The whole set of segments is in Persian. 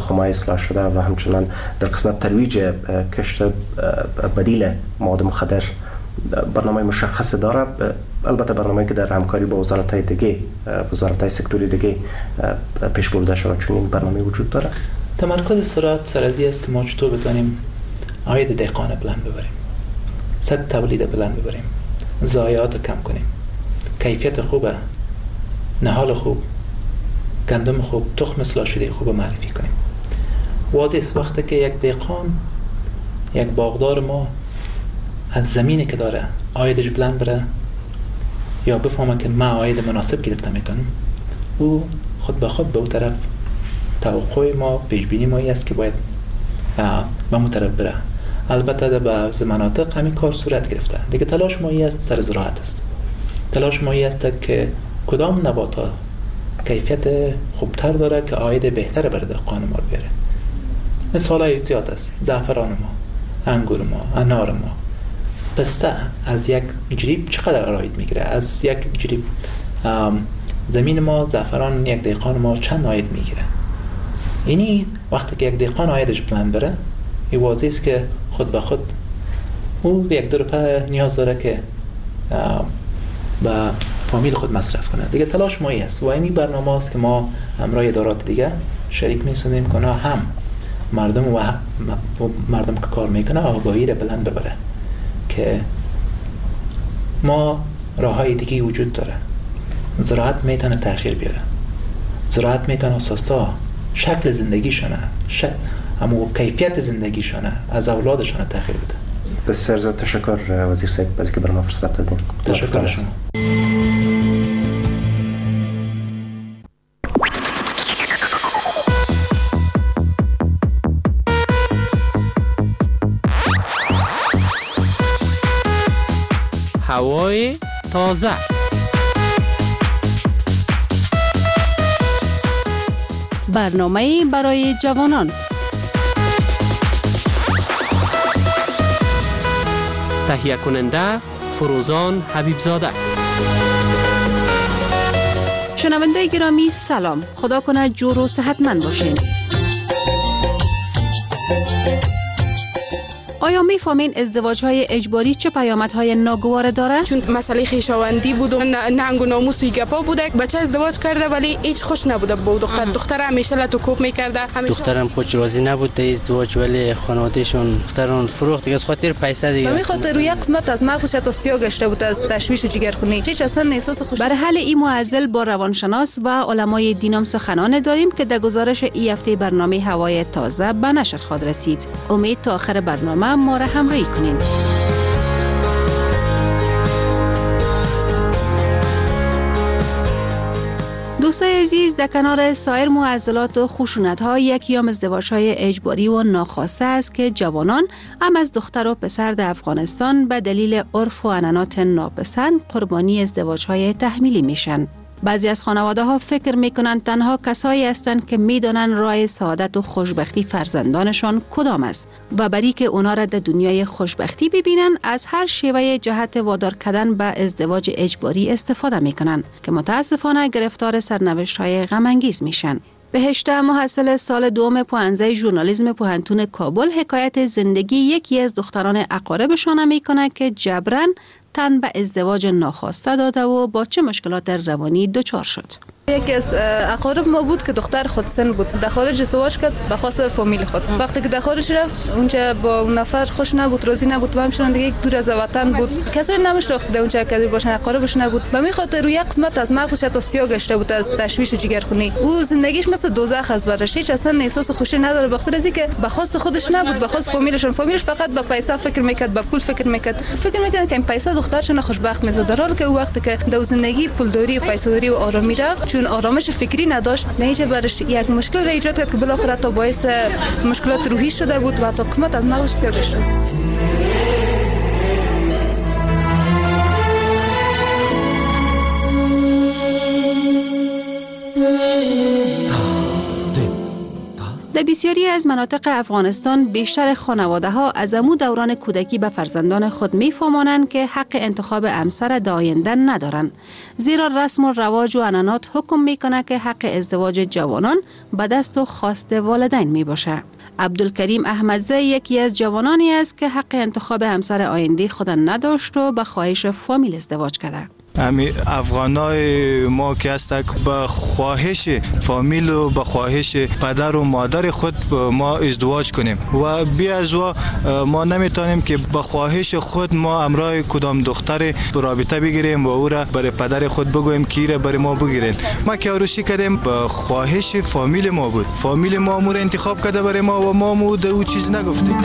تخم‌های اصلاح شده و همچنان در قسمت ترویج کشت بدیل مواد مخدر برنامه مشخص داره. البته برنامه‌ای که در همکاری با وزارت‌های دیگه، وزارت‌های سکتوری دیگه پیش برده شود، چون این برنامه وجود داره. تمرکز سرعت سرازی است که ما چطور بتونیم عاید دهقان بلند ببریم، سطح تولید بلند ببریم، ضایعات کم کنیم، کیفیت خوبه، نهال خوب، گندم خوب، تخم اصلاح شده خوب معرفی کنیم. واضح است وقتی که یک دهقان، یک باغدار ما از زمینی که داره عایدش بلند بره یا بفهمه که ما عاید مناسب گرفته میتونم، او خود به خود به اون طرف توقع ما، پیش بینی ما است که باید به اون طرف بره. البته در بعض مناطق همین کار صورت گرفته. دیگه تلاش ما است سر زراعت است. تلاش ما است که کدام نباتات کیفیت خوبتر داره که عاید بهتر بر دهقان ما بیاره. مثالای زیاد است. زعفران ما، انگور ما، انار ما، پسته از یک جریب چقدر عاید میگیره؟ از یک جریب زمین ما زعفران یک دهقان ما چند عاید میگیره؟ یعنی وقتی که یک دهقان عایدش بلند بره، این واضح است که خود به خود او یک دو روپه نیاز داره که به فامیل خود مصرف کنه. دیگه تلاش ما است و این برنامه است که ما همراه ادارات دیگه شریک می‌سازیم که هم مردم و مردم که کار میکنه آگاهی را بلند ببره که ما راههای دیگه وجود داره. زراعت میتونه تغییر بیاره، زراعت میتونه اساسا شکل زندگیشونه، اما کیفیت زندگیشونه از اولادشونه تغییر بده. بسیار زیاد تشکر وزیر صاحب از اینکه برام فرصت دادین. تشکر شما. هوای تازه. برنامه برای جوانان. تهیه کننده فروزان حبیبزاده. شنونده گرامی سلام، خدا کنه جور و صحتمند باشین. آیا می‌فهمین ازدواج‌های اجباری چه پیامدهای ناگوار داره؟ چون مسئله خویشاوندی بود و ننگ و ناموس و گپا بوده. بچه ازدواج کرده ولی هیچ خوش نبوده با دختر. دختر همیشه لطوکوب می‌کرده. دخترم خوش راضی نبود در ازدواج، ولی خانواده‌شون دختران فروخت دیگه از خاطر پیسه دیگه. به خاطر روی قسمت از مغزش تو سیاه گشته بود از تشویش و جگرخونی. هیچ اصلا احساس خوش. برای حل این معضل با روانشناس و علمای دینم سخنان داریم که در گزارش این هفته برنامه هوای تازه به نشر خواهد رسید. امید تا آخر برنامه ما را همراهی کنین. دوستای عزیز، در کنار سایر معضلات و خشونت‌ها یکیام ازدواج‌های اجباری و ناخواسته است که جوانان هم از دختر و پسر در افغانستان به دلیل عرف و عنعنات ناپسند قربانی ازدواج‌های تحمیلی میشن. بعضی از خانواده‌ها فکر می‌کنند تنها کسایی هستند که می‌دانند راه سعادت و خوشبختی فرزندانشان کدام است و برای که اونا را در دنیای خوشبختی ببینن از هر شیوه جهت وادار کردن به ازدواج اجباری استفاده می‌کنند که متاسفانه گرفتار سرنوشت‌های غم‌انگیز میشن. بهشته محصل سال دوم پوهنځی ژورنالیسم پوهنتون کابل حکایت زندگی یکی از دختران اقاربشان میکنه که جبران تن به ازدواج ناخواسته داده و با چه مشکلات روانی دچار شد. یکی از اقارب ما بود که دختر خودسن بود، در خارج ازدواج کرد به خواست فامیل خود. وقتی که در خارج رفت اونجا با اون نفر خوش نبود، راضی نبود و همچنان دیگه دور از وطن بود. کسایی نمیشناخت در اونجا که باشن، اقاربش نبود. به می خاطر روی قسمت از مغزش تا سیاه گشته بود از تشویش و جگرخونی. او زندگیش مثل دوزخ است برش، هیچ اصلا احساس خوشی نداره بخاطر از اینکه به خواست خودش نبود، به خواست فامیلشون. فامیلش فقط به پیسه فکر میکرد، به پول فکر میکرد که این پیسه دخترشون خوشبخت می‌سازه. در حالی که وقتی که در زندگی پولداری و پیسه‌داری و آرامی رفت، چون آرامش فکری نداشت، نهیچه برش یک مشکل را ایجاد کرد که بالاخره تا باعث مشکلات روحی شده بود و تا قسمت از مغزش سیاه شد. در بسیاری از مناطق افغانستان بیشتر خانواده ها از امو دوران کودکی به فرزندان خود میفهمانند که حق انتخاب همسر در آینده ندارند، زیرا رسم و رواج و عنعنات حکم میکنه که حق ازدواج جوانان به دست و خواست والدین می باشه. عبدالکریم احمدزی یکی از جوانانی است که حق انتخاب همسر آینده خود نداشت و به خواهش فامیل ازدواج کرده. امی افغانای ما که هستند به خواهش فامیل و به خواهش پدر و مادر خود ما ازدواج کنیم و بی از ما نمیتونیم که به خواهش خود ما امرای کدام دختر رابطه بگیریم و او را برای پدر خود بگویم که را برای ما بگیرین. ما که عروسی کردیم به خواهش فامیل ما بود، فامیل ما امور انتخاب کرده برای ما و ما مود او چیز نگفتیم.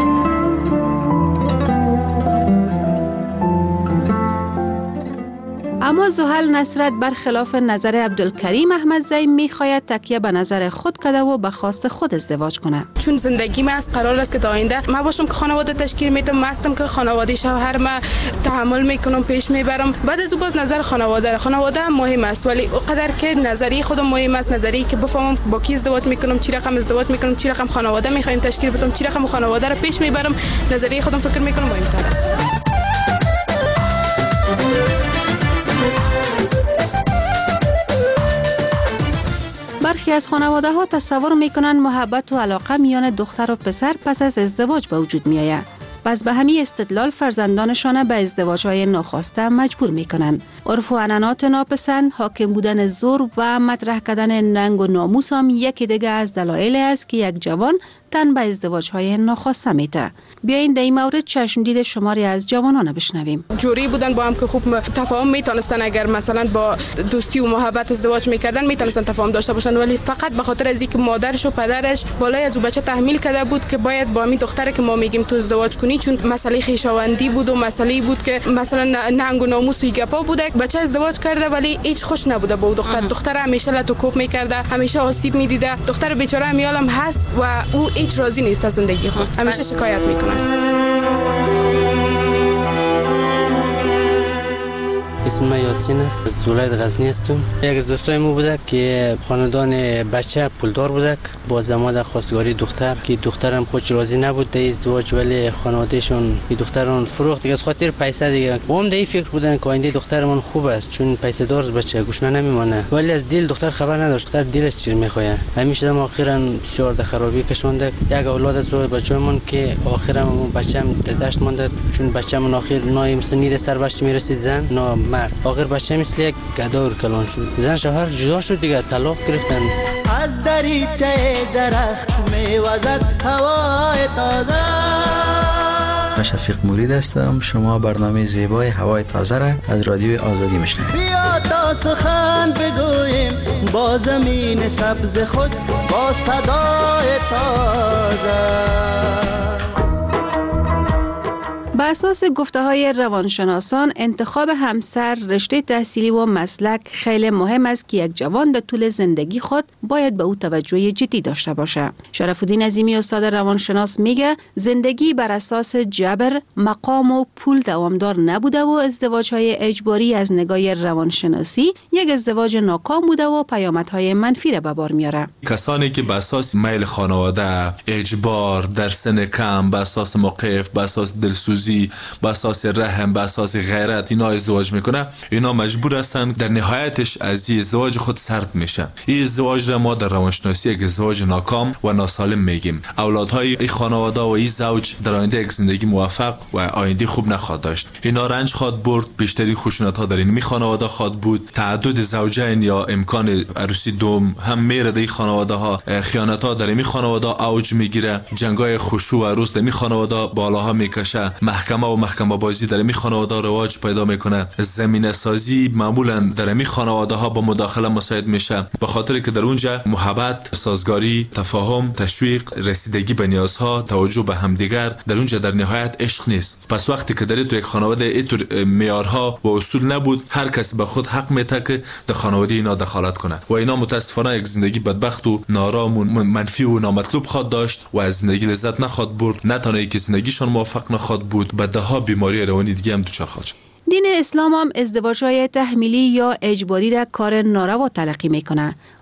اما زحل نصرت برخلاف نظر عبدالکریم احمدزی میخواید تکیه به نظر خود کرده و به خواست خود ازدواج کنه. چون زندگی من از قرار است که تا آینده ما باشم که خانواده تشکیل میدم، مستم که خانواده شوهر ما تحمل میکنم، پیش میبرم. بعد از او باز نظر خانواده هم مهم است، ولی اونقدر که نظری خودم مهم است، نظری که بفهمم با کی ازدواج میکنم، چی رقم ازدواج میکنم، چی رقم خانواده میخوایم تشکیل بدم، چی رقم خانواده رو پیش میبرم، نظری خودم فکر میکنم مهمتر است. برخی از خانواده ها تصور میکنن محبت و علاقه میان دختر و پسر پس از ازدواج به وجود می آید. پس به همین استدلال فرزندانشان به ازدواج های ناخواسته مجبور میکنن. عرف و عنعنات ناپسند، حاکم بودن زور و مطرح کردن ننگ و ناموس هم یکی دیگه از دلایل است که یک جوان تن به ازدواج های ناخواسته میته. بیاین در این مورد چشم دید شماری از جوانان بشنویم. جوری بودن با هم که خوب تفاهم میتونستن، اگر مثلا با دوستی و محبت ازدواج میکردن میتونستن تفاهم داشته باشن، ولی فقط به خاطر از اینکه مادرش و پدرش بالای از او بچه تحمیل کرده بود که باید با می دختری که ما میگیم تو ازدواج کنی، چون مسئله خویشاوندی بود و مسئله بود که مثلا ننگ و ناموس و گپا بوده. بچه ازدواج کرده ولی هیچ خوش نبوده با دختر همیشه لطو کوب میکرده، همیشه آسیب میدیده. دختر بیچاره امیالم هست و او هیچ راضی نیست از زندگی خود، همیشه شکایت میکنه. اسم من یاسین است، از ولایت غزنی هستم. یک از دوستای ما بوده که خاندان بچه پولدار بوده، با زمان خواستگاری دختر که دخترم خودش راضی نبود در ازدواج، ولی خانوادهشون این دخترون فروخت دیگه از خاطر پیسه دیگه. با هم در این فکر بودن که آینده دخترمون خوب است چون پیسه دار بچه گوشنا نمیمونه، ولی از دل دختر خبر نداشت دختر دلش چی میخواد. همیشه ما اخیراً بسیار در خرابی کشونده. یک اولاد از بچه‌مون که اخیراً بچه‌م دشت مونده، چون بچه‌مون اخیر نایم سنید سربشت میرسید زن نا مرد. آخر بچه مثل یک گدار کلان شد، زن شوهر جدا شد دیگه، طلاق گرفتن. از دریچه درخت میوزد هوای تازه. شفیق مرید هستم. شما برنامه زیبای هوای تازه را از رادیوی آزادی میشنوید. بیا تا سخن بگوییم با زمین سبز خود، با صدای تازه. به اساس گفته های روانشناسان، انتخاب همسر، رشته تحصیلی و مسلک خیلی مهم است که یک جوان در طول زندگی خود باید به او توجه جدی داشته باشه. شرف الدین عظیمی استاد روانشناس میگه زندگی بر اساس جبر، مقام و پول دوامدار نبوده و ازدواج های اجباری از نگاه روانشناسی یک ازدواج ناکام بوده و پیامدهای منفی را به بار میاره. کسانی که به اساس میل خانواده، اجبار، در سن کم، به اساس موقف، به اساس دلسوزی، به اساس رحم، به اساس غیرت اینا ازدواج میکنه، اینا مجبور هستن در نهایتش از این ازدواج خود سرد میشه. این ازدواج را ما در روانشناسی یک ازدواج ناکام و ناسالم میگیم. اولادهای این خانواده و این زوج در آینده یک زندگی موفق و آینده خوب نخواهد داشت. اینا رنج خواهد برد، بیشتری خشونت ها در این خانواده خواهد بود، تعدد زوجین یا امکان عروسی دوم هم میره در این خانواده ها، خیانت ها در این خانواده اوج میگیره، جنگای خشوع و عروس در این خانواده بالاها میکشه، محکمه و محکمه بازی در این خانواده رواج پیدا میکنه، زمینه سازی معمولا در این خانواده ها با مداخله مساعد میشه، به خاطر که در اونجا محبت، سازگاری، تفاهم، تشویق، رسیدگی به نیازها، توجه به همدیگر، در اونجا در نهایت عشق نیست. پس وقتی که در یک خانواده اینطور معیارها و اصول نبود، هر کسی به خود حق میته که در خانواده اینا دخالت کنه و اینا متاسفانه یک زندگی بدبخت و نارام و منفی و نامطلوب خواهد داشت و از زندگی لذت نخواهد برد. نه تنها اینکه زندگیشون موفق نخواهد بود، بعدها بیماری روانی دیگه هم دچار خواهد شد. دین اسلام هم ازدواج‌های تحمیلی یا اجباری را کار ناروا تلقی میکنه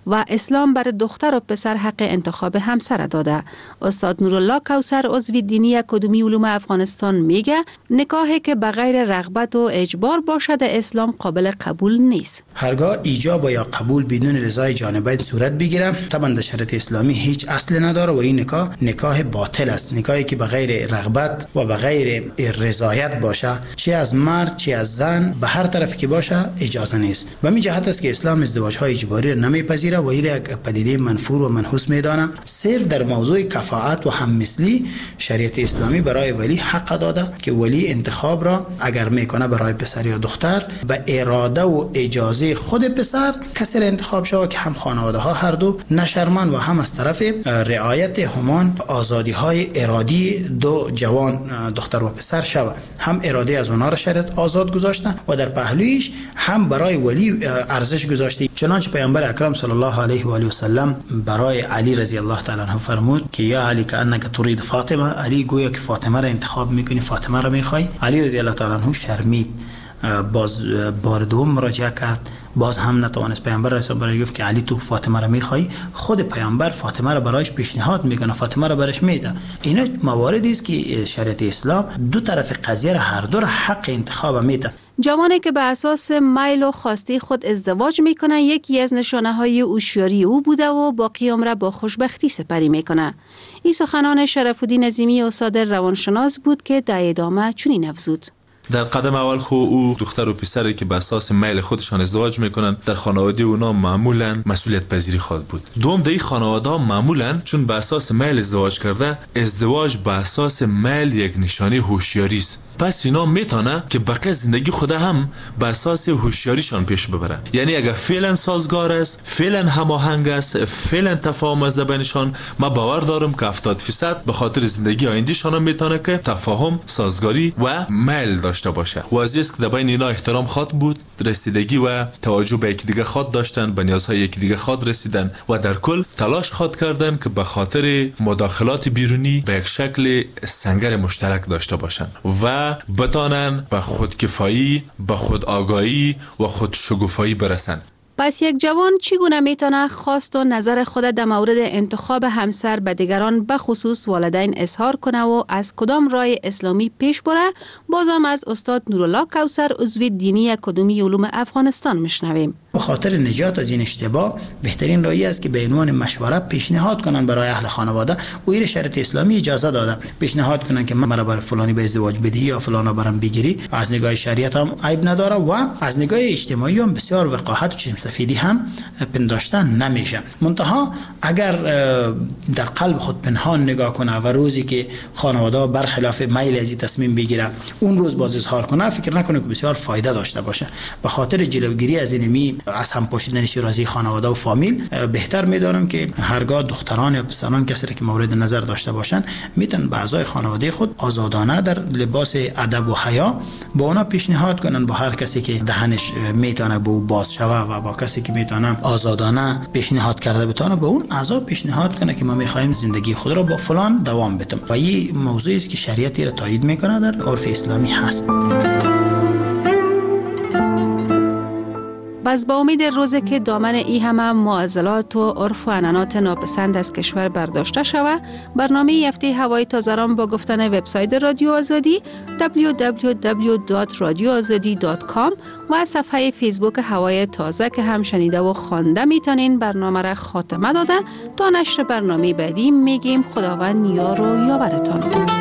و اسلام بر دختر و پسر حق انتخاب همسر داده. استاد نورالله کوثر عضو دینی اکادمی علوم افغانستان میگه نکاحی که بغیر رغبت و اجبار باشد اسلام قابل قبول نیست. هرگاه ایجاب یا قبول بدون رضای جانبین صورت بگیره، طبعا در شریعت اسلامی هیچ اصل نداره و این نکاح باطل است. نکاحی که بغیر رغبت و بغیر رضایت باشه، چه از مرد چه از زن، به هر طرفی که باشه اجازه نیست. و همین جهت است که اسلام ازدواج‌های اجباری را نمیپذیره و این یک پدیده منفور و منحوس میدانه. صرف در موضوع کفاءت و هممثلی شریعت اسلامی برای ولی حق داده که ولی انتخاب را اگر میکنه برای پسر یا دختر به اراده و اجازه خود پسر کسی را انتخاب شود که هم خانواده ها هر دو نشرمند و هم از طرف رعایت همان آزادی های ارادی دو جوان دختر و پسر شود. هم اراده از اونها را شریعت آزاد گذاشته و در پهلویش هم برای ولی ارزش گذاشته. چنانچه پیامبر اکرم صلی الله علیه و آله و سلم برای علی رضی الله تعالی عنه فرمود که یا علی کانک ترید فاطمه، علی گویا که فاطمه را انتخاب میکنی، فاطمه را میخوای. علی رضی الله تعالی عنه شرمید، باز بار دوم مراجعه کرد، باز هم نتوانست. پیامبر رسول برای گفت که علی تو فاطمه را میخوای، خود پیامبر فاطمه را برایش پیشنهاد میکنه، فاطمه را برش میده. اینا مواردی است که شریعت اسلام دو طرف قضیه را هر دو را حق انتخاب میده. جوانی که به اساس میل و خواسته خود ازدواج میکنه یکی از نشانه های هوشیاری او بوده و باقی عمر با خوشبختی سپری میکنه. این سخنان شرف‌الدین عظیمی استاد روانشناس بود که در ادامه چنین افزود: در قدم اول خو او دختر و پسری که به اساس میل خودشان ازدواج میکنن در خانواده اونا معمولا مسئولیت پذیری خواهد بود. دوم در این خانواده معمولا چون به اساس میل ازدواج کرده، ازدواج به اساس میل یک نشانه هوشیاری است. پس اینا میتونه که بقیه زندگی خود هم به اساس هوشیاریشان پیش ببره. یعنی اگر فعلا سازگار است، فعلا هماهنگ است، فعلا تفاهم از بینشان، ما باور دارم که 70% به خاطر زندگی آیندهشان میتونه که تفاهم، سازگاری و میل داشته باشه. واضح است که در بین اینا احترام خاط بود، رسیدگی و توجه به یکدیگر خاط داشتن، به نیازهای یکدیگر خاط رسیدن و در کل تلاش خاط کردن که به خاطر مداخلات بیرونی به یک شکل سنگر مشترک داشته باشن و بتانن به خودکفایی، به خود آگاهی و خود شگوفایی برسن. پس یک جوان چگونه میتونه خواست و نظر خود در مورد انتخاب همسر به دیگران به خصوص والدین اظهار کنه و از کدام راه اسلامی پیش بره؟ بازم از استاد نورالله کوثر عضو دینی اکادمی علوم افغانستان میشنویم. به خاطر نجات از این اشتباه بهترین راهی است که به عنوان مشوره پیشنهاد کنن برای اهل خانواده و این شریعت اسلامی اجازه داده. پیشنهاد کنن که مرا برای فلانی به ازدواج بدی یا فلانا برام بگیری. از نگاه شریعت هم عیب نداره و از نگاه اجتماعی هم بسیار وقاحت و چشم سفیدی هم پنداشتن نمیشه. منتها اگر در قلب خود پنهان نگاه کنه و روزی که خانواده برخلاف میل از تصمیم بگیره اون روز باز اظهار کنه، فکر نکنه که بسیار فایده داشته باشه. به خاطر جلوگیری از اینمی از هم پاشیدن شیرازی خانواده و فامیل بهتر میدانم که هرگاه دختران یا پسران کسی که مورد نظر داشته باشن میتونن به اعضای خانواده خود آزادانه در لباس ادب و حیا با اونا پیشنهاد کنن، با هر کسی که دهنش میتونه به او باز شوه و با کسی که میتونه آزادانه پیشنهاد کرده بتونه به اون اعضا پیشنهاد کنه که ما میخوایم زندگی خود را با فلان دوام بدیم. و این موضوعی است که شریعت را تایید میکنه، در عرف اسلامی هست. بس با امید روزی که دامن ای همه معضلات و عرف و عنعنات ناپسند از کشور برداشته شود، برنامه هفته هوای تازه را با گفتن وبسایت رادیو آزادی www.radioazadi.com و صفحه فیسبوک هوای تازه که هم شنیده و خوانده میتونین برنامه را خاتمه داده تا نشر برنامه بعدی میگیم خداوند یار و یاورتان.